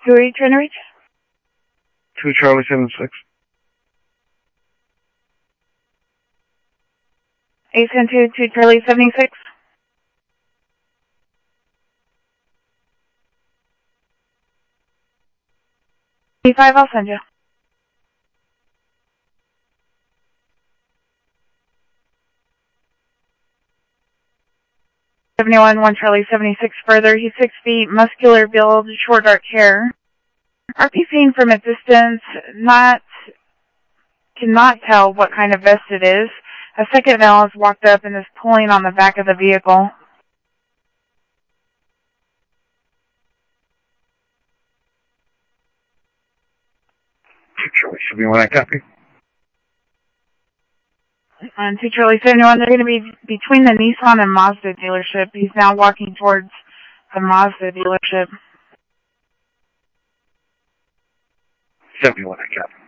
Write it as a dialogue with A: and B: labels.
A: Who are you trying to reach?
B: 2 Charlie 76.
A: 810-2 Charlie 76. 85, I'll send you. 71, 1 Charlie 76 further. He's 6 feet, muscular build, short dark hair. RP seen from a distance, cannot tell what kind of vest it is. A second male has walked up and is pulling on the back of the vehicle.
B: Charlie 71, I copy.
A: On 2 Charlie 71, they're going to be between the Nissan and Mazda dealership. He's now walking towards the Mazda dealership.
B: 71, I copy.